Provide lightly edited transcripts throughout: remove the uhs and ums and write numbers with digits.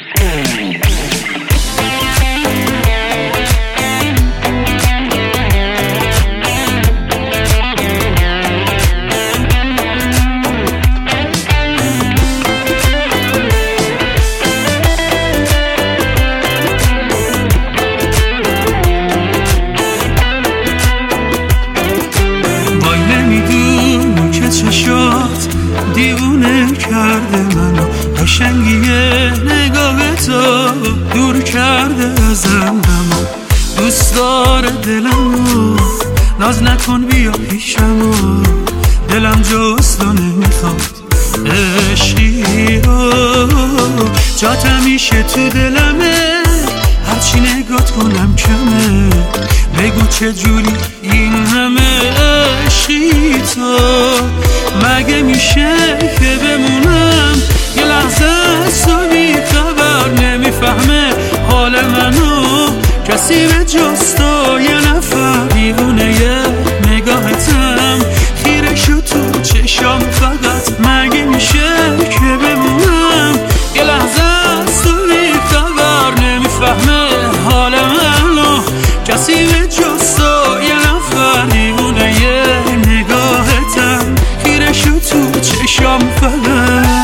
دیوونه کرده منو، قشنگی نگاه تو دور کرده ازم غمو، دوست داره دلمو، ناز نکن بیا پیشمو، دلم جست و نمیخواد عشقی رو، جات همیشه تو دلمه، هرچی نگات کنم کمه، بگو چجوری این همه عشقی تو، مگه میشه که بمونم یه لحظه از تو بی خبر، نمیفهمه حال منو کسی به جز تو، یه نفر دیوونه یه نگاهتم، خیره شد تو چشام فقط، مگه میشه که بمونم یه لحظه از تو بی خبر، نمیفهمه حال منو کسی به جز تو، یه نفر دیوونه یه نگاهتم، خیره شد تو چشام فقط.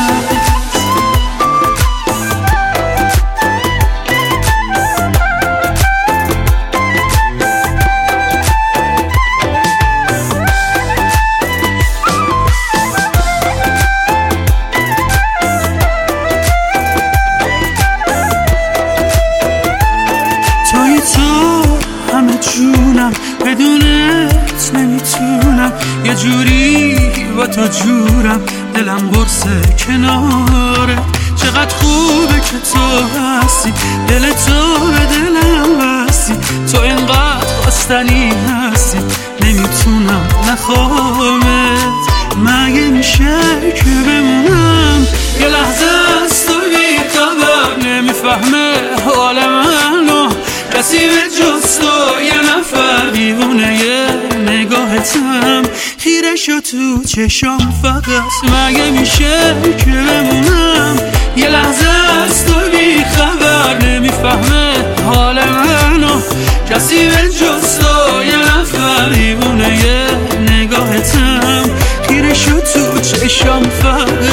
تو همه جونم، بدونت نمیتونم، یه جوری با تو جورم، دلم برسه کناره، چقدر خوبه که تو هستی، دل تو به دلم بستی، تو اینقدر خواستنی هستی، نمیتونم نخوامت، مگه میشه که بمونم یه لحظه از تو بی خبر، نمیفهمه حال منو کسی به جز تو، یه نفر دیوونه یه نگاهتم، خیره شد تو چشام فقط، مگه میشه که بمونم یه لحظه از تو بی خبر، نمیفهمه حال منو کسی به جز تو، یه نفر دیوونه یه نگاهتم، خیره شد تو چشام فقط.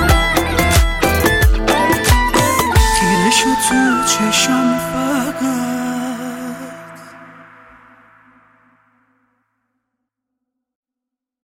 تو چشم فقط